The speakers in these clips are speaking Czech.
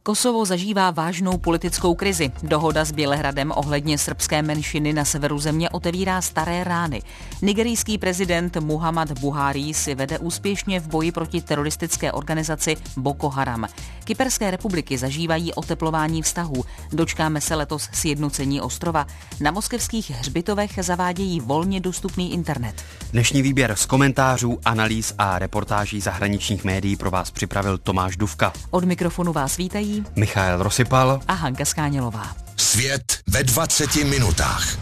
Kosovo zažívá vážnou politickou krizi. Dohoda s Bělehradem ohledně srbské menšiny na severu země otevírá staré rány. Nigerijský prezident Muhammad Buhari si vede úspěšně v boji proti teroristické organizaci Boko Haram. Kyperské republiky zažívají oteplování vztahů. Dočkáme se letos sjednocení ostrova. Na moskevských hřbitovech zavádějí volně dostupný internet. Dnešní výběr z komentářů, analýz a reportáží zahraničních médií pro vás připravil Tomáš Dufka. Od mikrofonu vás vítají Michael Rosypal a Hanka Skánělová. Svět ve 20 minutách.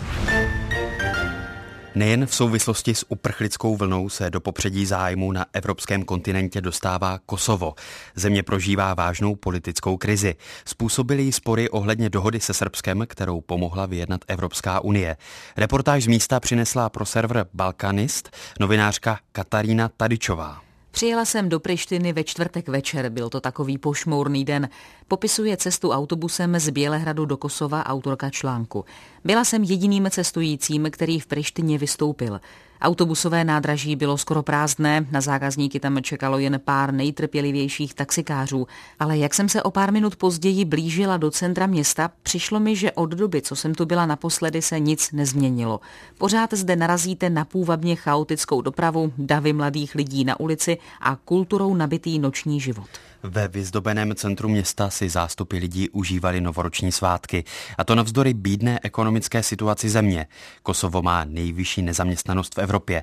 Nejen v souvislosti s uprchlickou vlnou se do popředí zájmu na evropském kontinentě dostává Kosovo. Země prožívá vážnou politickou krizi. Způsobily jí spory ohledně dohody se Srbskem, kterou pomohla vyjednat Evropská unie. Reportáž z místa přinesla pro server Balkanist novinářka Katarína Tadičová. Přijela jsem do Prištiny ve čtvrtek večer, byl to takový pošmourný den. Popisuje cestu autobusem z Bělehradu do Kosova autorka článku. Byla jsem jediným cestujícím, který v Prištině vystoupil. Autobusové nádraží bylo skoro prázdné, na zákazníky tam čekalo jen pár nejtrpělivějších taxikářů, ale jak jsem se o pár minut později blížila do centra města, přišlo mi, že od doby, co jsem tu byla naposledy, se nic nezměnilo. Pořád zde narazíte na půvabně chaotickou dopravu, davy mladých lidí na ulici a kulturou nabitý noční život. Ve vyzdobeném centru města si zástupy lidí užívali novoroční svátky, a to navzdory bídné ekonomické situaci země. Kosovo má nejvyšší nezaměstnanost v Evropě.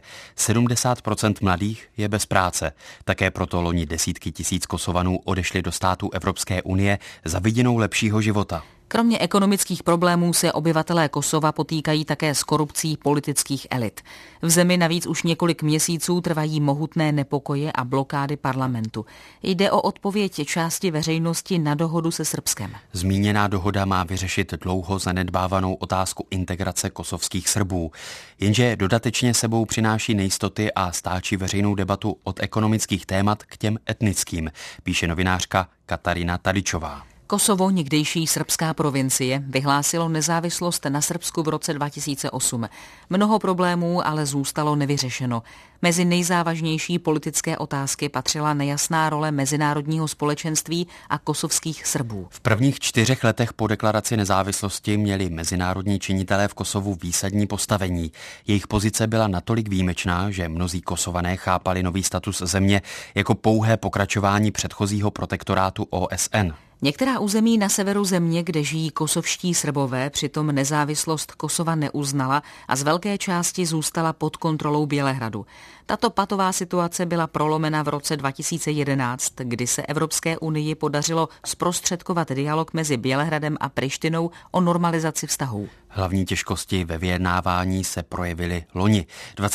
70% mladých je bez práce. Také proto loni desítky tisíc Kosovanů odešli do států Evropské unie za vidinou lepšího života. Kromě ekonomických problémů se obyvatelé Kosova potýkají také s korupcí politických elit. V zemi navíc už několik měsíců trvají mohutné nepokoje a blokády parlamentu. Jde o odpověď části veřejnosti na dohodu se Srbskem. Zmíněná dohoda má vyřešit dlouho zanedbávanou otázku integrace kosovských Srbů. Jenže dodatečně sebou přináší nejistoty a stáčí veřejnou debatu od ekonomických témat k těm etnickým, píše novinářka Katarína Tadičová. Kosovo, někdejší srbská provincie, vyhlásilo nezávislost na Srbsku v roce 2008. Mnoho problémů ale zůstalo nevyřešeno. Mezi nejzávažnější politické otázky patřila nejasná role mezinárodního společenství a kosovských Srbů. V prvních 4 letech po deklaraci nezávislosti měli mezinárodní činitelé v Kosovu výsadní postavení. Jejich pozice byla natolik výjimečná, že mnozí Kosované chápali nový status země jako pouhé pokračování předchozího protektorátu OSN. Některá území na severu země, kde žijí kosovští Srbové, přitom nezávislost Kosova neuznala a z velké části zůstala pod kontrolou Bělehradu. Tato patová situace byla prolomena v roce 2011, kdy se Evropské unii podařilo zprostředkovat dialog mezi Bělehradem a Prištinou o normalizaci vztahů. Hlavní těžkosti ve vyjednávání se projevily loni.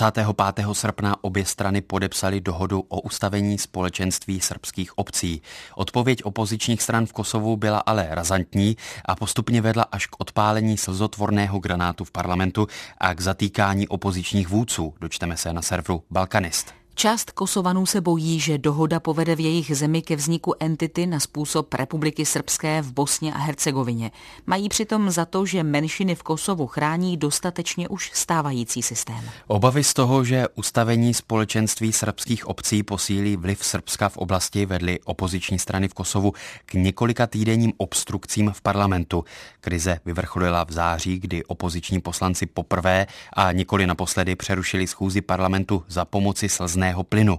25. srpna obě strany podepsaly dohodu o ustavení společenství srbských obcí. Odpověď opozičních stran v Kosovu byla ale razantní a postupně vedla až k odpálení slzotvorného granátu v parlamentu a k zatýkání opozičních vůdců, dočteme se na serveru Balkanist. Část Kosovanů se bojí, že dohoda povede v jejich zemi ke vzniku entity na způsob Republiky srbské v Bosně a Hercegovině. Mají přitom za to, že menšiny v Kosovu chrání dostatečně už stávající systém. Obavy z toho, že ustavení společenství srbských obcí posílí vliv Srbska v oblasti, vedly opoziční strany v Kosovu k několika týdenním obstrukcím v parlamentu. Krize vyvrcholila v září, kdy opoziční poslanci poprvé a nikoli naposledy přerušili schůzi parlamentu za pomoci slzného plynu.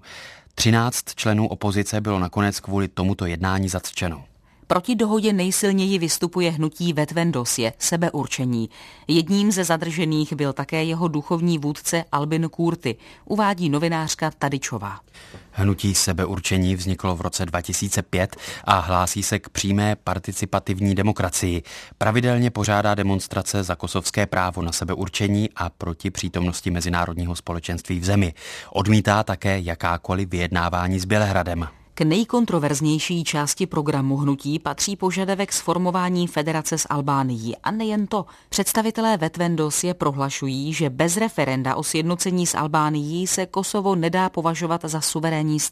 13 členů opozice bylo nakonec kvůli tomuto jednání zatčeno. Proti dohodě nejsilněji vystupuje hnutí Vetvendosie, sebeurčení. Jedním ze zadržených byl také jeho duchovní vůdce Albin Kurti, uvádí novinářka Tadičová. Hnutí sebeurčení vzniklo v roce 2005 a hlásí se k přímé participativní demokracii. Pravidelně pořádá demonstrace za kosovské právo na sebeurčení a proti přítomnosti mezinárodního společenství v zemi. Odmítá také jakákoliv vyjednávání s Bělehradem. K nejkontroverznější části programu hnutí patří požadavek sformování federace s Albánií. A nejen to. Představitelé Vetvendosie prohlašují, že bez referenda o sjednocení s Albánií se Kosovo nedá považovat za suverénní stát.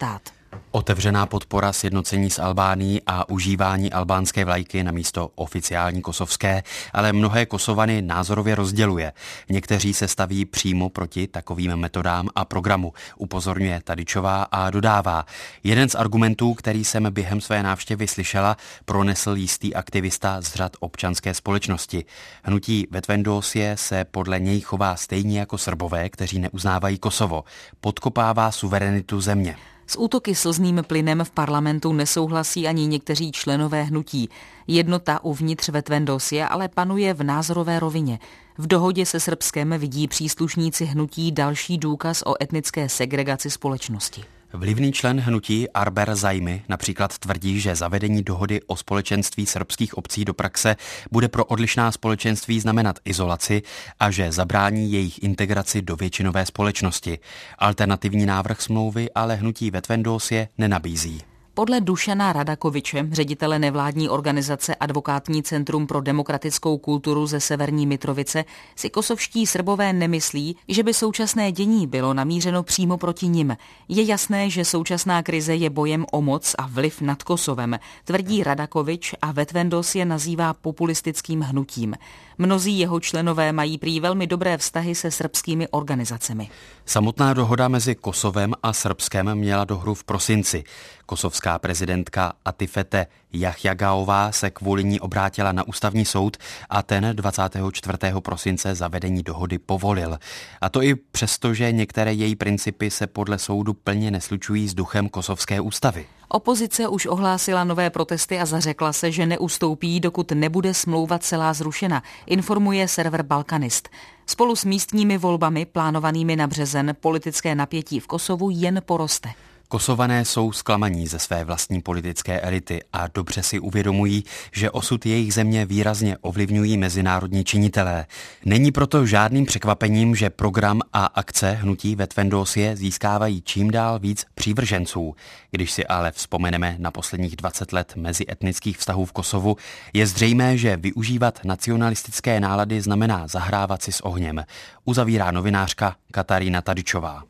Otevřená podpora sjednocení s Albánií a užívání albánské vlajky namísto oficiální kosovské, ale mnohé Kosovany názorově rozděluje. Někteří se staví přímo proti takovým metodám a programu, upozorňuje Tadičová a dodává. Jeden z argumentů, který jsem během své návštěvy slyšela, pronesl jistý aktivista z řad občanské společnosti. Hnutí Vetvendosie se podle něj chová stejně jako Srbové, kteří neuznávají Kosovo. Podkopává suverenitu země. S útoky slzným plynem v parlamentu nesouhlasí ani někteří členové hnutí. Jednota uvnitř Vetvendosie ale panuje v názorové rovině. V dohodě se Srbskem vidí příslušníci hnutí další důkaz o etnické segregaci společnosti. Vlivný člen hnutí Arber Zajmy například tvrdí, že zavedení dohody o společenství srbských obcí do praxe bude pro odlišná společenství znamenat izolaci a že zabrání jejich integraci do většinové společnosti. Alternativní návrh smlouvy ale hnutí Vetvendosie nenabízí. Podle Dušana Radakoviče, ředitele nevládní organizace Advokátní centrum pro demokratickou kulturu ze Severní Mitrovice, si kosovští Srbové nemyslí, že by současné dění bylo namířeno přímo proti nim. Je jasné, že současná krize je bojem o moc a vliv nad Kosovem, tvrdí Radakovič a Vetvendos je nazývá populistickým hnutím. Mnozí jeho členové mají prý velmi dobré vztahy se srbskými organizacemi. Samotná dohoda mezi Kosovem a Srbskem měla dohru v prosinci. Kosovská prezidentka Atifete Jahjagaová se kvůli ní obrátila na ústavní soud a ten 24. prosince zavedení dohody povolil. A to i přesto, že některé její principy se podle soudu plně neslučují s duchem kosovské ústavy. Opozice už ohlásila nové protesty a zařekla se, že neustoupí, dokud nebude smlouva celá zrušena, informuje server Balkanist. Spolu s místními volbami plánovanými na březen politické napětí v Kosovu jen poroste. Kosované jsou zklamaní ze své vlastní politické elity a dobře si uvědomují, že osud jejich země výrazně ovlivňují mezinárodní činitelé. Není proto žádným překvapením, že program a akce hnutí Vetvendosie získávají čím dál víc přívrženců. Když si ale vzpomeneme na posledních 20 let mezietnických vztahů v Kosovu, je zřejmé, že využívat nacionalistické nálady znamená zahrávat si s ohněm. Uzavírá novinářka Katarína Tadičová.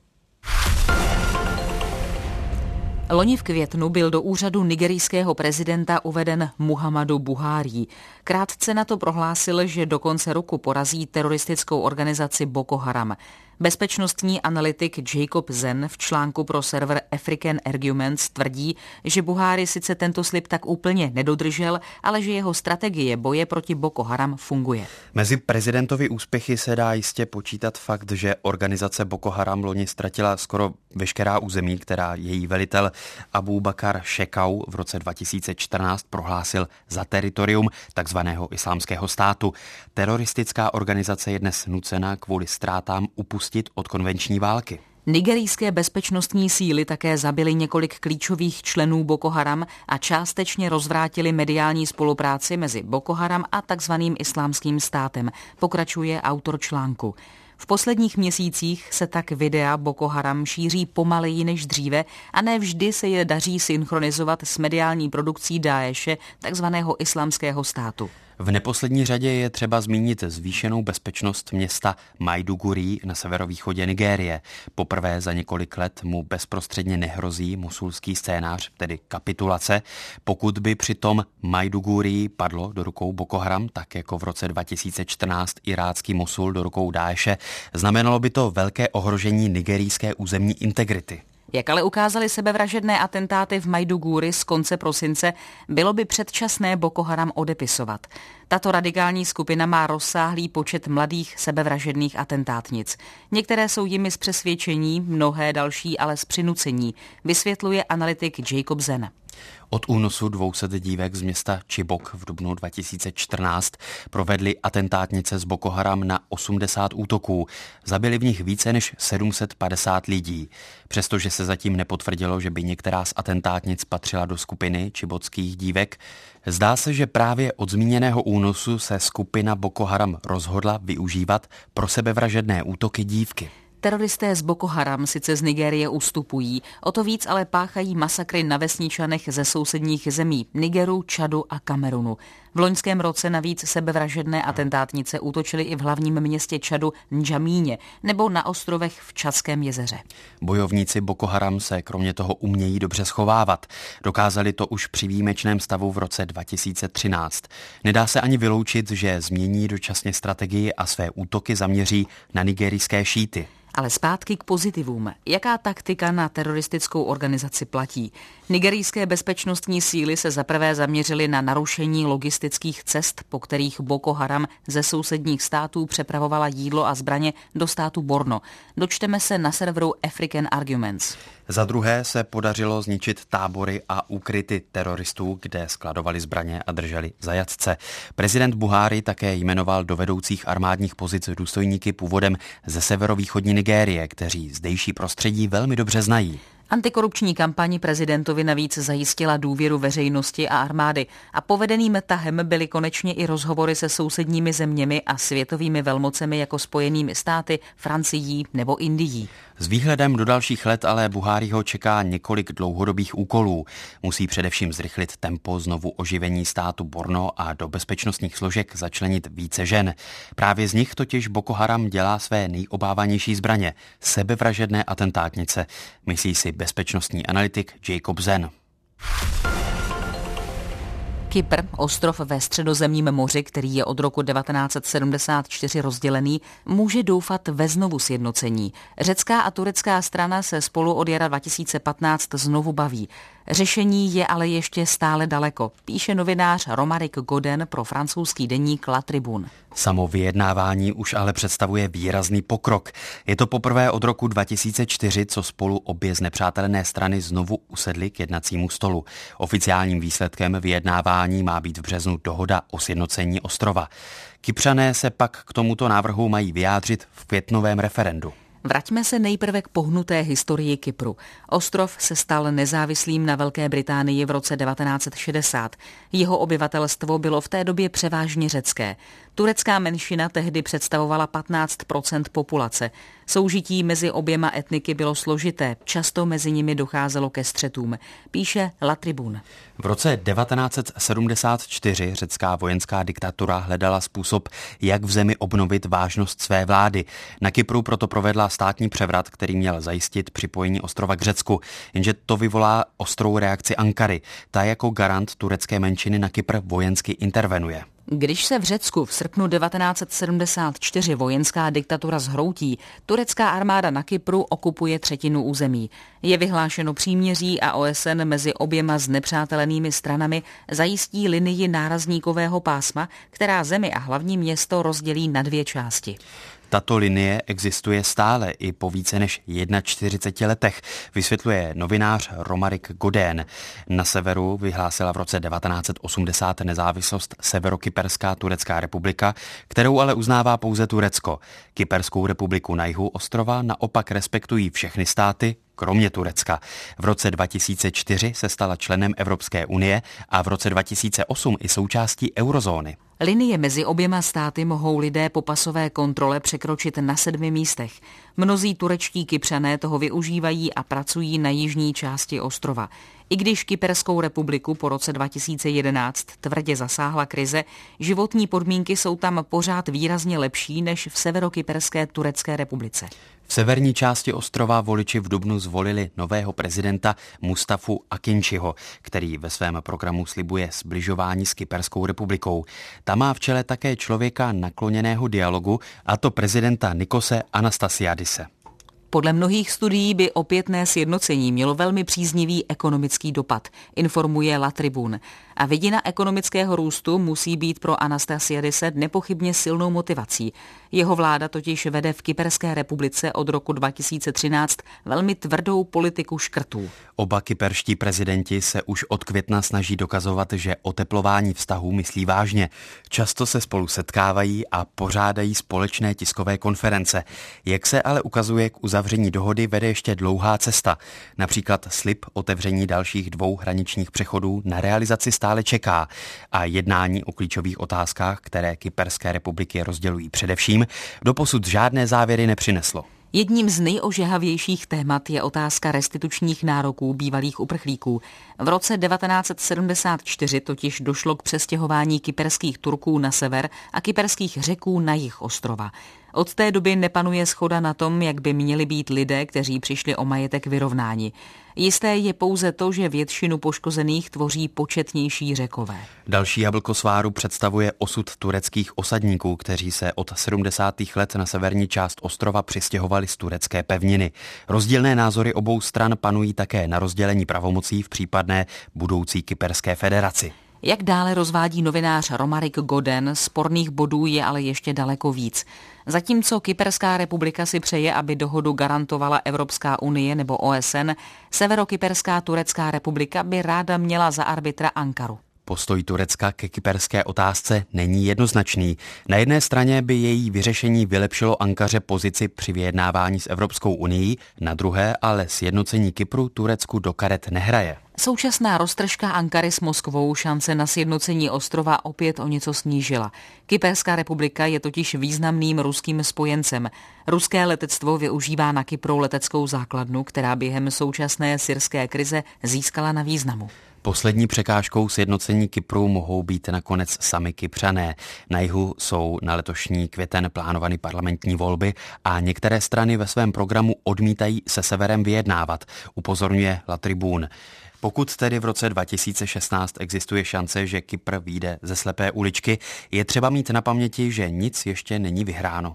Loni v květnu byl do úřadu nigerijského prezidenta uveden Muhammadu Buhari. Krátce na to prohlásil, že do konce roku porazí teroristickou organizaci Boko Haram. Bezpečnostní analytik Jacob Zen v článku pro server African Arguments tvrdí, že Buhari sice tento slib tak úplně nedodržel, ale že jeho strategie boje proti Boko Haram funguje. Mezi prezidentovy úspěchy se dá jistě počítat fakt, že organizace Boko Haram loni ztratila skoro veškerá území, která její velitel Abu Bakar Shekau v roce 2014 prohlásil za teritorium takzvaného islámského státu. Teroristická organizace je dnes nucena kvůli ztrátám upustit od konvenční války. Nigerijské bezpečnostní síly také zabily několik klíčových členů Boko Haram a částečně rozvrátili mediální spolupráci mezi Boko Haram a takzvaným islámským státem, pokračuje autor článku. V posledních měsících se tak videa Boko Haram šíří pomaleji než dříve a ne vždy se je daří synchronizovat s mediální produkcí Daeše, takzvaného islámského státu. V neposlední řadě je třeba zmínit zvýšenou bezpečnost města Maiduguri na severovýchodě Nigérie. Poprvé za několik let mu bezprostředně nehrozí mosulský scénář, tedy kapitulace. Pokud by přitom Maiduguri padlo do rukou Boko Haram, tak jako v roce 2014 irácký Mosul do rukou Daeše, znamenalo by to velké ohrožení nigerijské územní integrity. Jak ale ukázaly sebevražedné atentáty v Maiduguri z konce prosince, bylo by předčasné Boko Haram odepisovat. Tato radikální skupina má rozsáhlý počet mladých sebevražedných atentátnic. Některé jsou jimi z přesvědčení, mnohé další ale z přinucení, vysvětluje analytik Jacob Zen. Od únosu 200 dívek z města Chibok v dubnu 2014 provedly atentátnice z Boko Haram na 80 útoků. Zabili v nich více než 750 lidí. Přestože se zatím nepotvrdilo, že by některá z atentátnic patřila do skupiny chibokských dívek, zdá se, že právě od zmíněného únosu se skupina Boko Haram rozhodla využívat pro sebevražedné útoky dívky. Teroristé z Boko Haram sice z Nigérie ustupují, o to víc ale páchají masakry na vesničanech ze sousedních zemí Nigeru, Čadu a Kamerunu. V loňském roce navíc sebevražedné atentátnice útočily i v hlavním městě Čadu N'Džamíně nebo na ostrovech v Čadském jezeře. Bojovníci Boko Haram se kromě toho umějí dobře schovávat. Dokázali to už při výjimečném stavu v roce 2013. Nedá se ani vyloučit, že změní dočasně strategii a své útoky zaměří na nigerijské šíty. Ale zpátky k pozitivům. Jaká taktika na teroristickou organizaci platí? Nigerijské bezpečnostní síly se zaprvé zaměřily na narušení logistických cest, po kterých Boko Haram ze sousedních států přepravovala jídlo a zbraně do státu Borno. Dočteme se na serveru African Arguments. Za druhé se podařilo zničit tábory a úkryty teroristů, kde skladovali zbraně a drželi zajatce. Prezident Buhari také jmenoval do vedoucích armádních pozic důstojníky původem ze severovýchodní Nigérie, kteří zdejší prostředí velmi dobře znají. Antikorupční kampaň prezidentovi navíc zajistila důvěru veřejnosti a armády a povedeným tahem byly konečně i rozhovory se sousedními zeměmi a světovými velmocemi jako Spojenými státy, Francií nebo Indií. S výhledem do dalších let ale Buhariho čeká několik dlouhodobých úkolů. Musí především zrychlit tempo znovu oživení státu Borno a do bezpečnostních složek začlenit více žen. Právě z nich totiž Boko Haram dělá své nejobávanější zbraně, sebevražedné atentátnice, myslí si bezpečnostní analytik Jacob Zen. Kypr, ostrov ve Středozemním moři, který je od roku 1974 rozdělený, může doufat ve znovu sjednocení. Řecká a turecká strana se spolu od jara 2015 znovu baví. Řešení je ale ještě stále daleko, píše novinář Romaric Godin pro francouzský deník La Tribune. Samo vyjednávání už ale představuje výrazný pokrok. Je to poprvé od roku 2004, co spolu obě znepřátelené strany znovu usedly k jednacímu stolu. Oficiálním výsledkem vyjednávání má být v březnu dohoda o sjednocení ostrova. Kypřané se pak k tomuto návrhu mají vyjádřit v květnovém referendu. Vraťme se nejprve k pohnuté historii Kypru. Ostrov se stal nezávislým na Velké Británii v roce 1960. Jeho obyvatelstvo bylo v té době převážně řecké. Turecká menšina tehdy představovala 15% populace. Soužití mezi oběma etniky bylo složité, často mezi nimi docházelo ke střetům, píše La Tribune. V roce 1974 řecká vojenská diktatura hledala způsob, jak v zemi obnovit vážnost své vlády. Na Kypru proto provedla státní převrat, který měl zajistit připojení ostrova k Řecku, jenže to vyvolá ostrou reakci Ankary. Ta jako garant turecké menšiny na Kypr vojensky intervenuje. Když se v Řecku v srpnu 1974 vojenská diktatura zhroutí, turecká armáda na Kypru okupuje třetinu území. Je vyhlášeno příměří a OSN mezi oběma znepřátelenými stranami zajistí linii nárazníkového pásma, která zemi a hlavní město rozdělí na dvě části. Tato linie existuje stále i po více než 41 letech, vysvětluje novinář Romaric Godin. Na severu vyhlásila v roce 1980 nezávislost Severokyperská turecká republika, kterou ale uznává pouze Turecko. Kyperskou republiku na jihu ostrova naopak respektují všechny státy, kromě Turecka. V roce 2004 se stala členem Evropské unie a v roce 2008 i součástí eurozóny. Linie mezi oběma státy mohou lidé po pasové kontrole překročit na 7 místech. Mnozí turečtí Kypřané toho využívají a pracují na jižní části ostrova. I když Kyperskou republiku po roce 2011 tvrdě zasáhla krize, životní podmínky jsou tam pořád výrazně lepší než v severokyperské turecké republice. V severní části ostrova voliči v dubnu zvolili nového prezidenta Mustafu Akinčiho, který ve svém programu slibuje sbližování s Kyperskou republikou. Ta má v čele také člověka nakloněného dialogu, a to prezidenta Nikose Anastasiadise. Podle mnohých studií by opětné sjednocení mělo velmi příznivý ekonomický dopad, informuje La Tribune. A vidina ekonomického růstu musí být pro Anastasiadise nepochybně silnou motivací. Jeho vláda totiž vede v Kyperské republice od roku 2013 velmi tvrdou politiku škrtů. Oba kyperští prezidenti se už od května snaží dokazovat, že oteplování vztahů myslí vážně. Často se spolu setkávají a pořádají společné tiskové konference. Jak se ale ukazuje, k uzavření dohody vede ještě dlouhá cesta. Například slib otevření dalších 2 hraničních přechodů na realizaci stále čeká a jednání o klíčových otázkách, které Kyperské republiky rozdělují především, doposud žádné závěry nepřineslo. Jedním z nejožehavějších témat je otázka restitučních nároků bývalých uprchlíků. V roce 1974 totiž došlo k přestěhování kyperských Turků na sever a kyperských Řeků na jih ostrova. Od té doby nepanuje shoda na tom, jak by měli být lidé, kteří přišli o majetek, vyrovnáni. Jisté je pouze to, že většinu poškozených tvoří početnější Řekové. Další jablko sváru představuje osud tureckých osadníků, kteří se od 70. let na severní část ostrova přistěhovali z turecké pevniny. Rozdílné názory obou stran panují také na rozdělení pravomocí v případné budoucí kyperské federaci. Jak dále rozvádí novinář Romaric Goden, sporných bodů je ale ještě daleko víc. Zatímco Kyperská republika si přeje, aby dohodu garantovala Evropská unie nebo OSN, Severokyperská turecká republika by ráda měla za arbitra Ankaru. Postoj Turecka ke kyperské otázce není jednoznačný. Na jedné straně by její vyřešení vylepšilo Ankaře pozici při vyjednávání s Evropskou unií, na druhé ale sjednocení Kypru Turecku do karet nehraje. Současná roztržka Ankary s Moskvou šance na sjednocení ostrova opět o něco snížila. Kyperská republika je totiž významným ruským spojencem. Ruské letectvo využívá na Kypru leteckou základnu, která během současné syrské krize získala na významu. Poslední překážkou sjednocení Kypru mohou být nakonec sami Kypřané. Na jihu jsou na letošní květen plánovány parlamentní volby a některé strany ve svém programu odmítají se severem vyjednávat, upozorňuje La Tribune. Pokud tedy v roce 2016 existuje šance, že Kypr vyjde ze slepé uličky, je třeba mít na paměti, že nic ještě není vyhráno.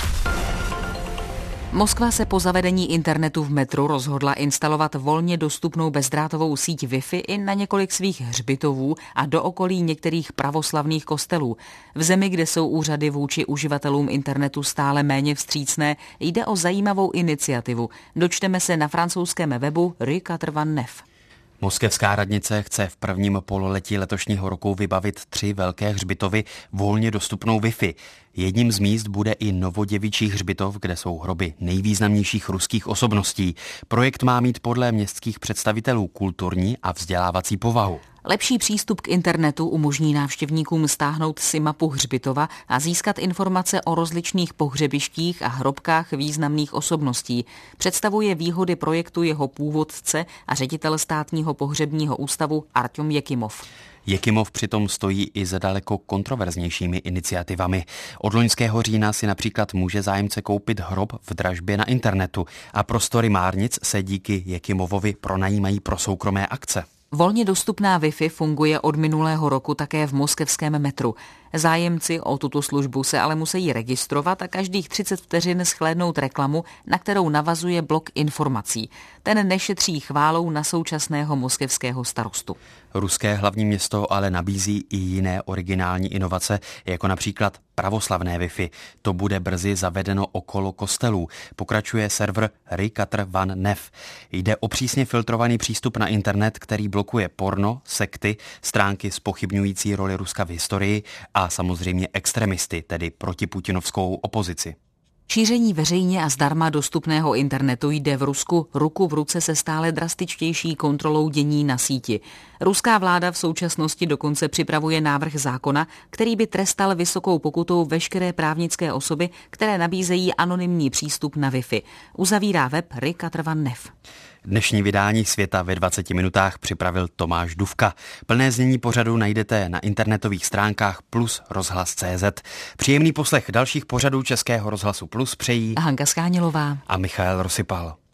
Moskva se po zavedení internetu v metru rozhodla instalovat volně dostupnou bezdrátovou síť Wi-Fi i na několik svých hřbitovů a do okolí některých pravoslavných kostelů. V zemi, kde jsou úřady vůči uživatelům internetu stále méně vstřícné, jde o zajímavou iniciativu. Dočteme se na francouzském webu Rue 89. Moskevská radnice chce v prvním pololetí letošního roku vybavit 3 velké hřbitovy volně dostupnou Wi-Fi. Jedním z míst bude i novoděvičí hřbitov, kde jsou hroby nejvýznamnějších ruských osobností. Projekt má mít podle městských představitelů kulturní a vzdělávací povahu. Lepší přístup k internetu umožní návštěvníkům stáhnout si mapu hřbitova a získat informace o rozličných pohřebištích a hrobkách významných osobností. Představuje výhody projektu jeho původce a ředitel státního pohřebního ústavu Artjom Jekimov. Jekimov přitom stojí i za daleko kontroverznějšími iniciativami. Od loňského října si například může zájemce koupit hrob v dražbě na internetu a prostory Márnic se díky Jekimovovi pronajímají pro soukromé akce. Volně dostupná Wi-Fi funguje od minulého roku také v moskevském metru. Zájemci o tuto službu se ale musí registrovat a každých 30 vteřin shlédnout reklamu, na kterou navazuje blok informací. Ten nešetří chválou na současného moskevského starostu. Ruské hlavní město ale nabízí i jiné originální inovace, jako například pravoslavné Wi-Fi. To bude brzy zavedeno okolo kostelů, pokračuje server Rue 89. Jde o přísně filtrovaný přístup na internet, který blokuje porno, sekty, stránky zpochybňující roli Ruska v historii a samozřejmě extremisty, tedy protiputinovskou opozici. Šíření veřejně a zdarma dostupného internetu jde v Rusku ruku v ruce se stále drastičtější kontrolou dění na síti. Ruská vláda v současnosti dokonce připravuje návrh zákona, který by trestal vysokou pokutou veškeré právnické osoby, které nabízejí anonymní přístup na Wi-Fi. Uzavírá web Rue 89. Dnešní vydání Světa ve 20 minutách připravil Tomáš Dufka. Plné znění pořadu najdete na internetových stránkách plus rozhlas.cz. Příjemný poslech dalších pořadů Českého rozhlasu Plus přejí Hanka Skánělová a Michael Rosypal.